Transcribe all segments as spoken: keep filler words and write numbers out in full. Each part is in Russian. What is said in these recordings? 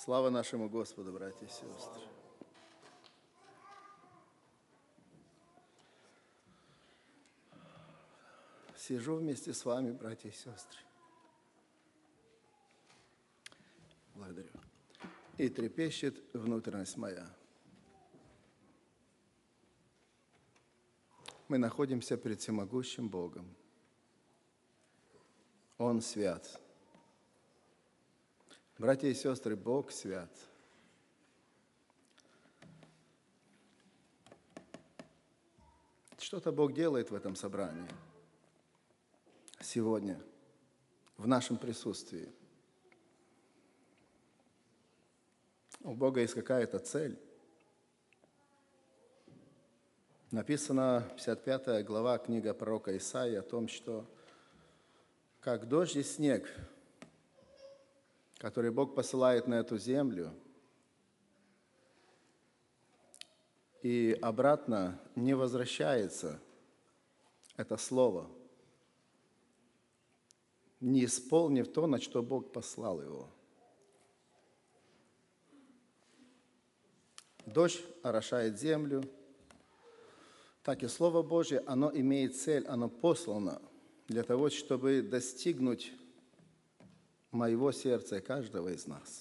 Слава нашему Господу, братья и сестры. Сижу вместе с вами, братья и сестры. Благодарю. И трепещет внутренность моя. Мы находимся пред всемогущим Богом. Он свят. Братья и сестры, Бог свят. Что-то Бог делает в этом собрании сегодня, в нашем присутствии. У Бога есть какая-то цель. Написано пятьдесят пятая глава, книга пророка Исаии о том, что как дождь и снег, который Бог посылает на эту землю, и обратно не возвращается это слово, не исполнив то, на что Бог послал его. Дождь орошает землю, так и Слово Божье, оно имеет цель, оно послано для того, чтобы достигнуть моего сердца и каждого из нас.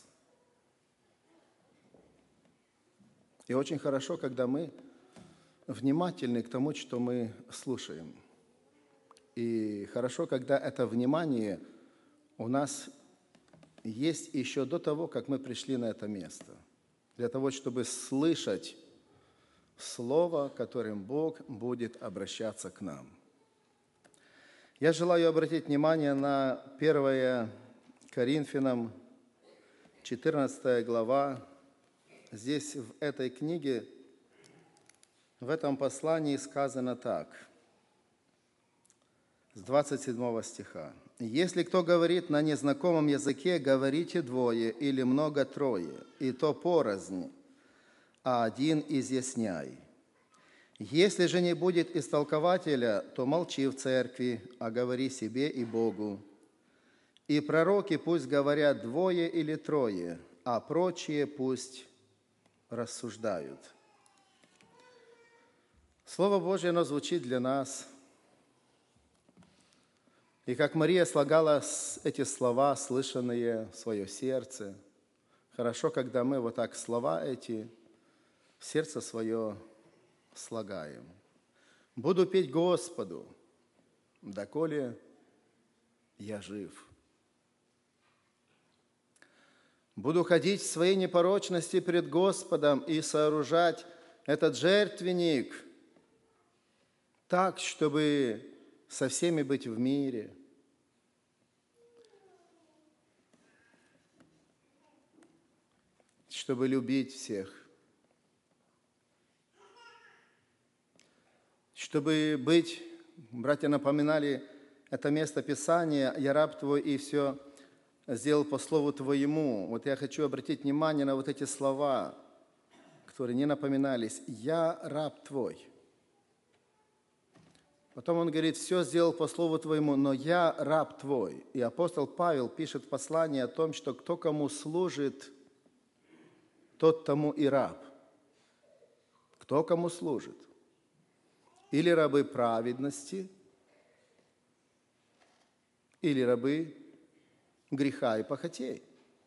И очень хорошо, когда мы внимательны к тому, что мы слушаем. И хорошо, когда это внимание у нас есть еще до того, как мы пришли на это место. Для того, чтобы слышать Слово, которым Бог будет обращаться к нам. Я желаю обратить внимание на первое Коринфянам, четырнадцатая глава. Здесь, в этой книге, в этом послании сказано так, с двадцать седьмого стиха. «Если кто говорит на незнакомом языке, говорите двое или много-трое, и то порознь, а один изъясняй. Если же не будет истолкователя, то молчи в церкви, а говори себе и Богу. И пророки пусть говорят двое или трое, а прочие пусть рассуждают». Слово Божье, оно звучит для нас. И как Мария слагала эти слова, слышанные в свое сердце, хорошо, когда мы вот так слова эти в сердце свое слагаем. «Буду петь Господу, доколе я жив. Буду ходить в своей непорочности пред Господом и сооружать этот жертвенник так, чтобы со всеми быть в мире. Чтобы любить всех. Чтобы быть, братья напоминали это место Писания, «Я раб твой, и все сделал по слову твоему». Вот я хочу обратить внимание на вот эти слова, которые не напоминались. «Я раб твой». Потом он говорит, «Все сделал по слову твоему, но я раб твой». И апостол Павел пишет в послании о том, что кто кому служит, тот тому и раб. Кто кому служит. Или рабы праведности, или рабы греха и похотей.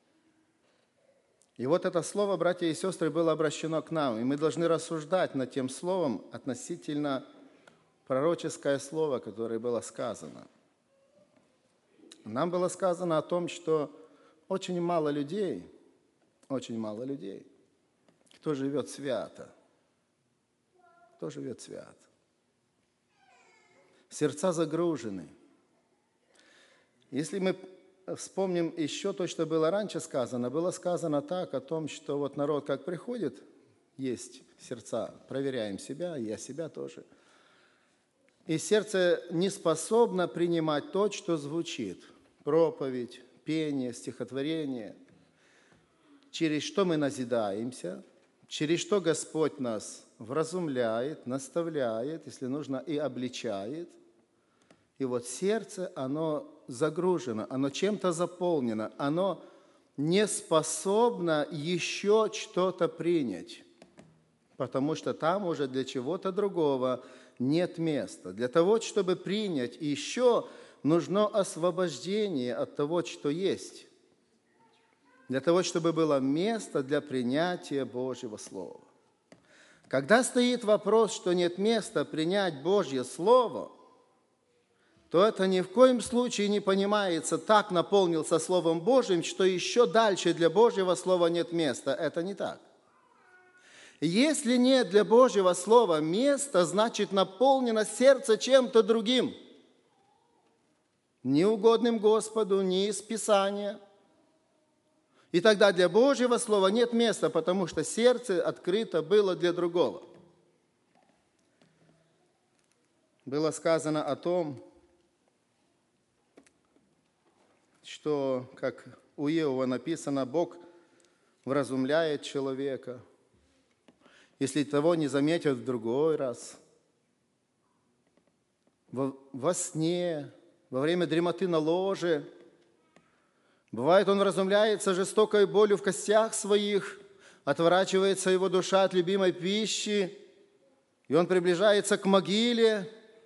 И вот это слово, братья и сестры, было обращено к нам, и мы должны рассуждать над тем словом относительно пророческое слово, которое было сказано. Нам было сказано о том, что очень мало людей, очень мало людей, кто живет свято, кто живет свято. Сердца загружены. Если мы вспомним еще то, что было раньше сказано, было сказано так о том, что вот народ как приходит, есть сердца, проверяем себя, и я себя тоже, и сердце не способно принимать то, что звучит, проповедь, пение, стихотворение, через что мы назидаемся, через что Господь нас вразумляет, наставляет, если нужно, и обличает. И вот сердце, оно загружено, оно чем-то заполнено, оно не способна еще что-то принять, потому что там уже для чего-то другого нет места. Для того, чтобы принять еще, нужно освобождение от того, что есть. Для того, чтобы было место для принятия Божьего Слова. Когда стоит вопрос, что нет места принять Божье Слово, то это ни в коем случае не понимается, так наполнился Словом Божьим, что еще дальше для Божьего Слова нет места. Это не так. Если нет для Божьего Слова места, значит наполнено сердце чем-то другим. Неугодным Господу, не из Писания. И тогда для Божьего Слова нет места, потому что сердце открыто было для другого. Было сказано о том, что, как у Иова написано, Бог вразумляет человека, если того не заметят в другой раз, во, во сне, во время дремоты на ложе. Бывает, он вразумляется жестокой болью в костях своих, отворачивается его душа от любимой пищи, и он приближается к могиле.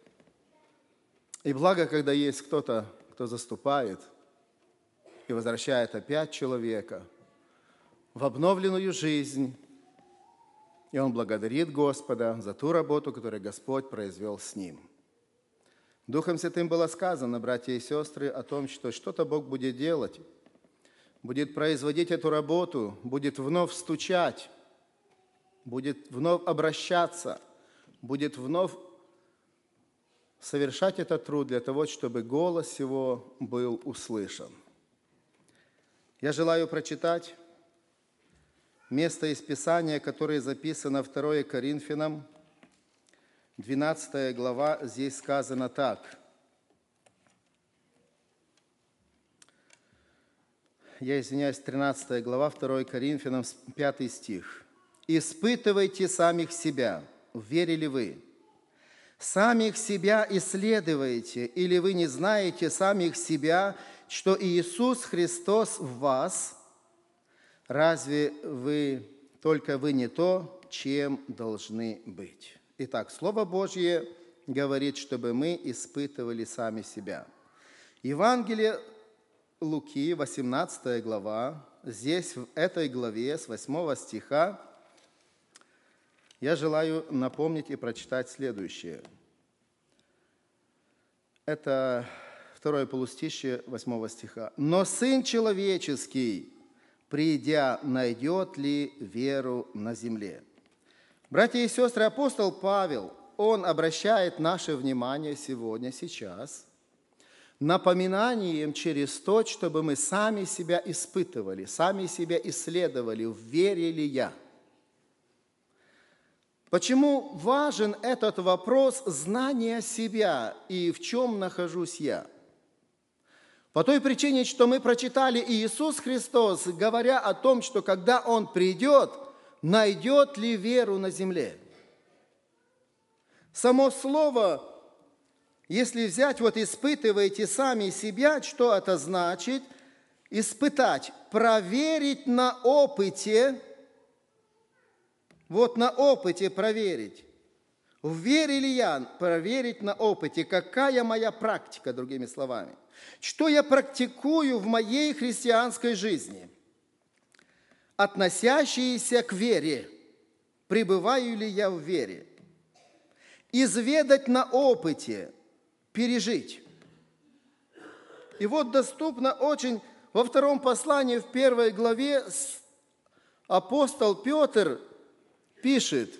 И благо, когда есть кто-то, кто заступает и возвращает опять человека в обновленную жизнь. И он благодарит Господа за ту работу, которую Господь произвел с ним. Духом Святым было сказано, братья и сестры, о том, что что-то Бог будет делать, будет производить эту работу, будет вновь стучать, будет вновь обращаться, будет вновь совершать этот труд для того, чтобы голос его был услышан. Я желаю прочитать место из Писания, которое записано второе Коринфянам, двенадцатая глава, здесь сказано так. Я извиняюсь, тринадцатая глава, второе Коринфянам, пятый стих. «Испытывайте самих себя, верили вы? Самих себя исследуйте, или вы не знаете самих себя, что Иисус Христос в вас? Разве вы, только вы не то, чем должны быть?» Итак, Слово Божье говорит, чтобы мы испытывали сами себя. Евангелие Луки, восемнадцатая глава, здесь, в этой главе, с восьмого стиха, я желаю напомнить и прочитать следующее. Это второе полустишье восьмого стиха. «Но Сын Человеческий, придя, найдет ли веру на земле?» Братья и сестры, апостол Павел, он обращает наше внимание сегодня, сейчас, напоминанием через то, чтобы мы сами себя испытывали, сами себя исследовали, в вере ли я. Почему важен этот вопрос знания себя и в чем нахожусь я? По той причине, что мы прочитали Иисус Христос, говоря о том, что когда Он придет, найдет ли веру на земле. Само слово, если взять, вот испытывайте сами себя, что это значит? Испытать, проверить на опыте, вот на опыте проверить. В вере ли я? Проверить на опыте, какая моя практика, другими словами. Что я практикую в моей христианской жизни, относящиеся к вере. Пребываю ли я в вере? Изведать на опыте, пережить. И вот доступно очень во втором послании, в первой главе, апостол Петр пишет,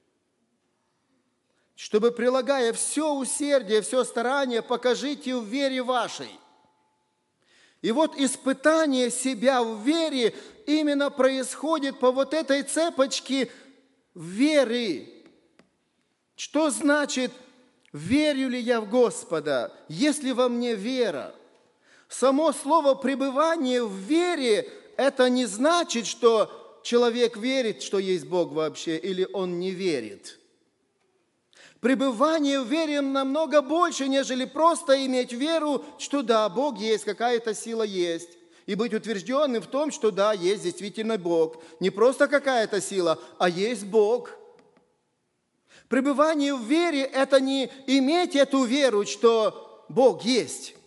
чтобы, прилагая все усердие, все старание, покажите в вере вашей. И вот испытание себя в вере именно происходит по вот этой цепочке веры. Что значит, верю ли я в Господа, если во мне вера? Само слово пребывание в вере, это не значит, что человек верит, что есть Бог вообще, или он не верит. Пребывание в вере намного больше, нежели просто иметь веру, что да, Бог есть, какая-то сила есть. И быть утвержденным в том, что да, есть действительно Бог. Не просто какая-то сила, а есть Бог. Пребывание в вере – это не иметь эту веру, что Бог есть.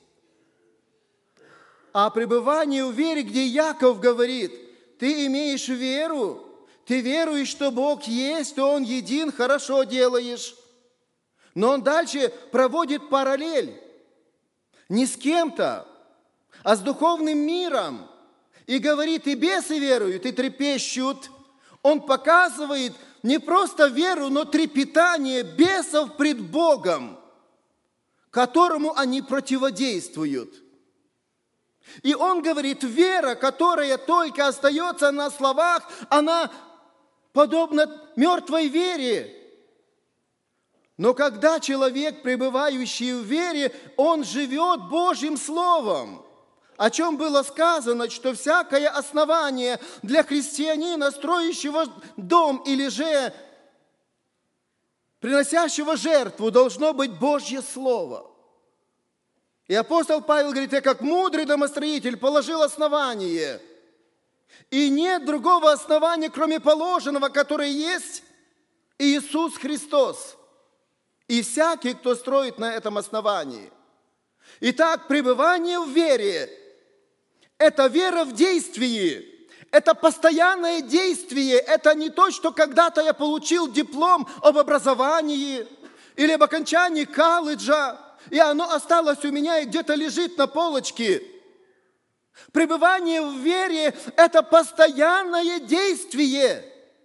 А пребывание в вере, где Яков говорит, ты имеешь веру, ты веруешь, что Бог есть, что Он един, хорошо делаешь. Но он дальше проводит параллель не с кем-то, а с духовным миром. И говорит, и бесы веруют, и трепещут. Он показывает не просто веру, но трепетание бесов пред Богом, которому они противодействуют. И он говорит, вера, которая только остается на словах, она подобна мертвой вере. Но когда человек, пребывающий в вере, он живет Божьим Словом, о чем было сказано, что всякое основание для христианина, строящего дом или же приносящего жертву, должно быть Божье Слово. И апостол Павел говорит, я как мудрый домостроитель положил основание. И нет другого основания, кроме положенного, которое есть Иисус Христос. И всякий, кто строит на этом основании. Итак, пребывание в вере – это вера в действии. Это постоянное действие. Это не то, что когда-то я получил диплом об образовании или об окончании колледжа, и оно осталось у меня и где-то лежит на полочке. Пребывание в вере – это постоянное действие.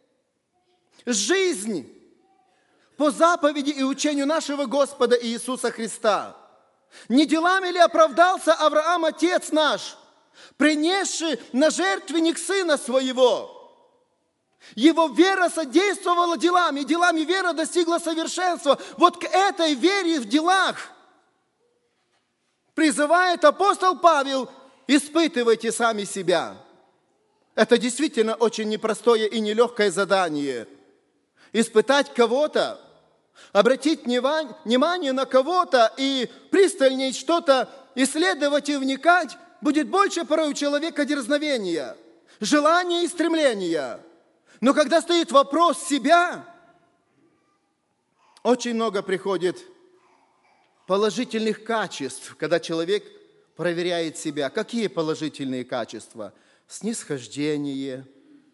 Жизнь по заповеди и учению нашего Господа Иисуса Христа. Не делами ли оправдался Авраам, отец наш, принесший на жертвенник сына своего? Его вера содействовала делам, и делами вера достигла совершенства. Вот к этой вере в делах призывает апостол Павел, испытывайте сами себя. Это действительно очень непростое и нелегкое задание. Испытать кого-то, обратить внимание на кого-то и пристальнее что-то исследовать и вникать, будет больше порой у человека дерзновения, желания и стремления. Но когда стоит вопрос себя, очень много приходит положительных качеств, когда человек проверяет себя. Какие положительные качества? Снисхождение,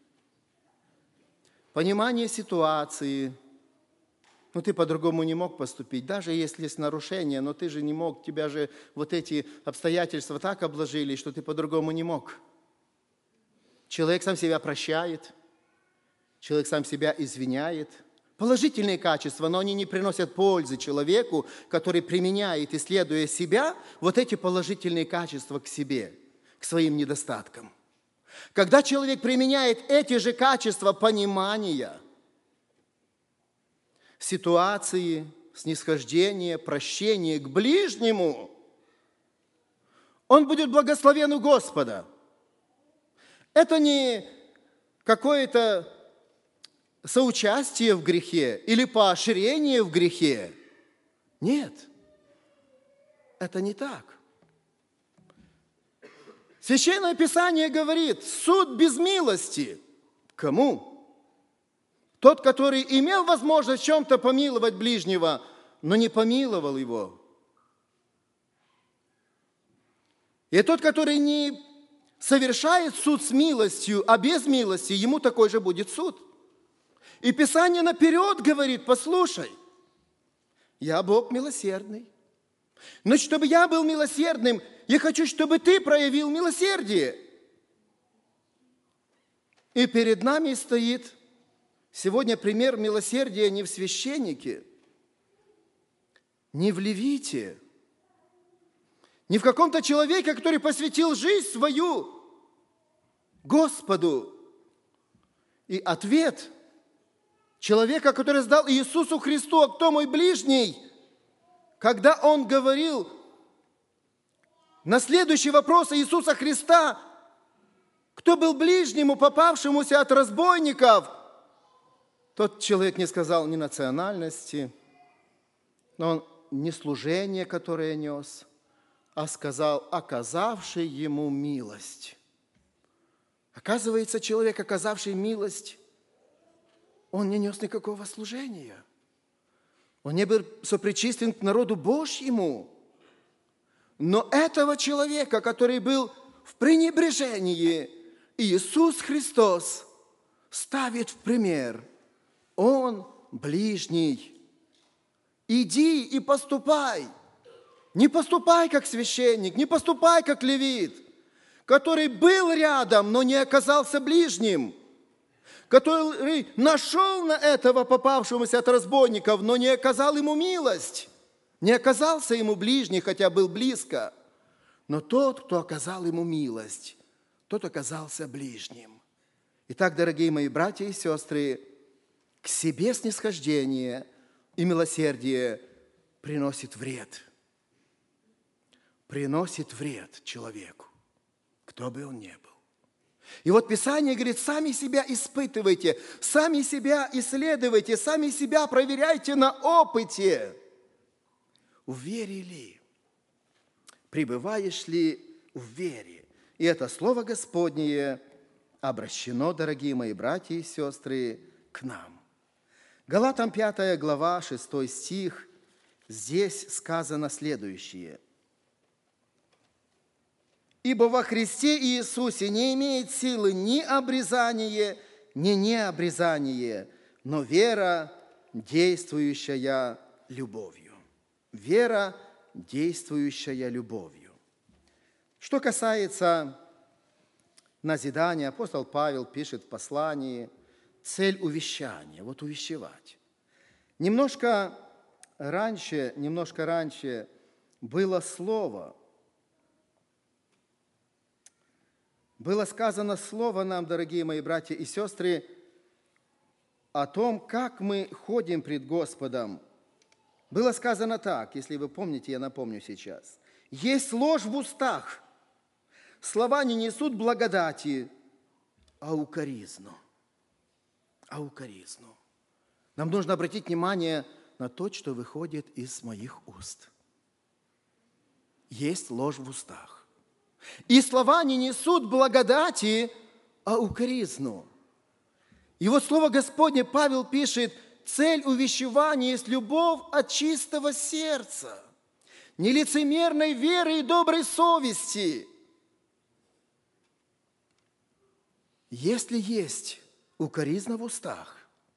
понимание ситуации. Ну, ты по-другому не мог поступить, даже если есть нарушение, но ты же не мог, тебя же вот эти обстоятельства так обложили, что ты по-другому не мог. Человек сам себя прощает, человек сам себя извиняет. Положительные качества, но они не приносят пользы человеку, который применяет, исследуя себя, вот эти положительные качества к себе, к своим недостаткам. Когда человек применяет эти же качества понимания, ситуации, снисхождения, прощения к ближнему, он будет благословен у Господа. Это не какое-то соучастие в грехе или поощрение в грехе. Нет, это не так. Священное Писание говорит, суд без милости. Кому? Тот, который имел возможность в чем-то помиловать ближнего, но не помиловал его. И тот, который не совершает суд с милостью, а без милости, ему такой же будет суд. И Писание наперед говорит, послушай, я Бог милосердный. Но чтобы я был милосердным, я хочу, чтобы ты проявил милосердие. И перед нами стоит сегодня пример милосердия не в священнике, не в левите, не в каком-то человеке, который посвятил жизнь свою Господу. И ответ человека, который сдал Иисусу Христу, а кто мой ближний, когда он говорил на следующий вопрос Иисуса Христа, кто был ближнему, попавшемуся от разбойников, тот человек не сказал ни национальности, но он ни служение, которое нес, а сказал: оказавший ему милость. Оказывается, человек, оказавший милость, он не нес никакого служения. Он не был сопричислен к народу Божьему. Но этого человека, который был в пренебрежении, Иисус Христос ставит в пример. Он ближний. Иди и поступай. Не поступай, как священник, не поступай, как левит, который был рядом, но не оказался ближним, который нашел на этого попавшегося от разбойников, но не оказал ему милость, не оказался ему ближний, хотя был близко. Но тот, кто оказал ему милость, тот оказался ближним. Итак, дорогие мои братья и сестры, к себе снисхождение и милосердие приносит вред. Приносит вред человеку, кто бы он ни был. И вот Писание говорит: сами себя испытывайте, сами себя исследуйте, сами себя проверяйте на опыте. В вере ли? Пребываешь ли в вере? И это слово Господнее обращено, дорогие мои братья и сестры, к нам. Галатам пятая глава, шестой стих, здесь сказано следующее. «Ибо во Христе Иисусе не имеет силы ни обрезание, ни необрезание, но вера, действующая любовью». Вера, действующая любовью. Что касается назидания, апостол Павел пишет в послании: цель увещания, вот увещевать. Немножко раньше, немножко раньше было слово, было сказано слово нам, дорогие мои братья и сестры, о том, как мы ходим пред Господом. Было сказано так, если вы помните, я напомню сейчас. Есть ложь в устах, слова не несут благодати, а укоризну. А укоризну. Нам нужно обратить внимание на то, что выходит из моих уст. Есть ложь в устах. И слова не несут благодати, а укоризну. И вот слово Господне Павел пишет: цель увещевания есть любовь от чистого сердца, нелицемерной веры и доброй совести. Если есть укоризна в устах,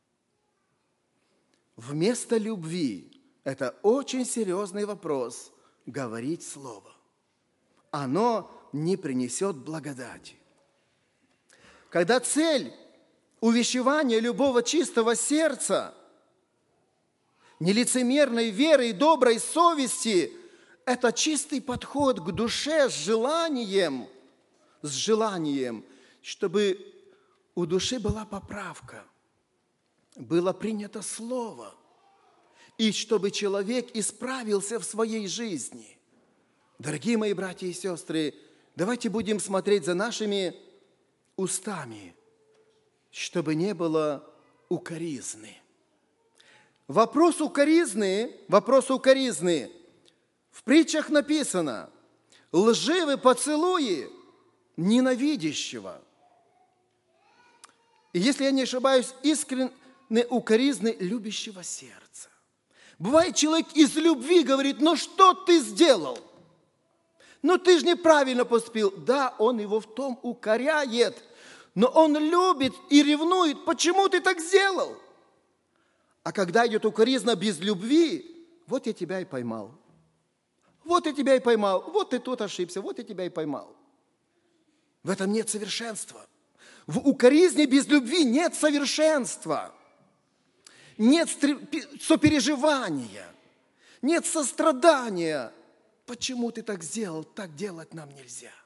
вместо любви, это очень серьезный вопрос, говорить слово. Оно не принесет благодати. Когда цель увещевания любого чистого сердца, нелицемерной веры и доброй совести – это чистый подход к душе с желанием, с желанием, чтобы у души была поправка, было принято слово, и чтобы человек исправился в своей жизни. Дорогие мои братья и сестры, давайте будем смотреть за нашими устами, чтобы не было укоризны. Вопрос укоризны, вопрос укоризны. В притчах написано: лживы поцелуи ненавидящего. И если я не ошибаюсь, искренне укоризны любящего сердца. Бывает, человек из любви говорит: ну что ты сделал? Ну ты же неправильно поступил. Да, он его в том укоряет, но он любит и ревнует. Почему ты так сделал? А когда идет укоризна без любви, вот я тебя и поймал. Вот я тебя и поймал. Вот ты тут ошибся, вот я тебя и поймал. В этом нет совершенства. В укоризне без любви нет совершенства. Нет сопереживания, нет сострадания. Почему ты так сделал? Так делать нам нельзя.